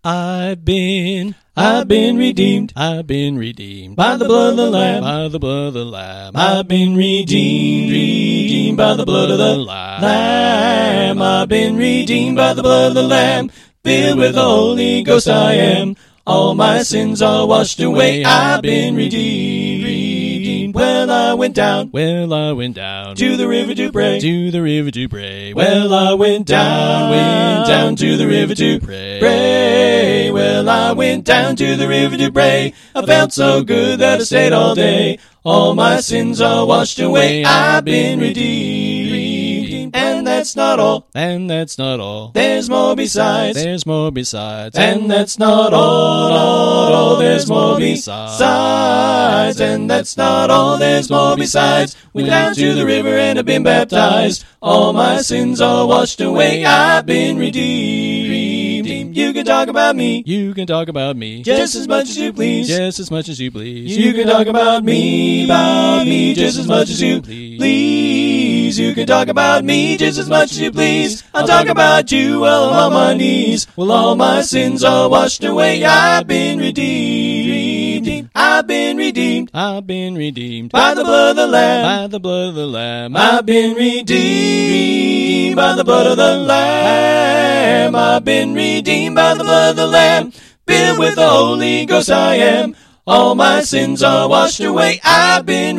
I've been redeemed. I've been redeemed by the blood of the Lamb. By the blood of the Lamb. I've been redeemed by the blood of the Lamb. I've been redeemed by the blood of the Lamb. Filled with the Holy Ghost I am. All my sins are washed away. I've been redeemed. Well, I went down to the river to pray. Well, I went down to the river to pray. Well, I went down to the river to pray. I felt so good that I stayed all day. All my sins are washed away. I've been redeemed. And that's not all. There's more besides. And that's not all. There's more besides. And that's not all. There's more besides. Went down to the river and have been baptized. All my sins are washed away. I've been redeemed. You can talk about me. Just as much as you please. You can talk about me just as much as you please. You can talk about me just as much as you please. I'll talk about you while I'm on my knees. Well, all my sins are washed away. I've been redeemed. I've been redeemed by the blood of the Lamb. I've been redeemed by the blood of the Lamb. I've been redeemed by the blood of the Lamb. Filled with the Holy Ghost I am. All my sins are washed away. I've been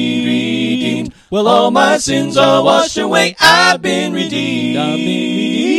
redeemed. Well, all my sins are washed away. I've been redeemed.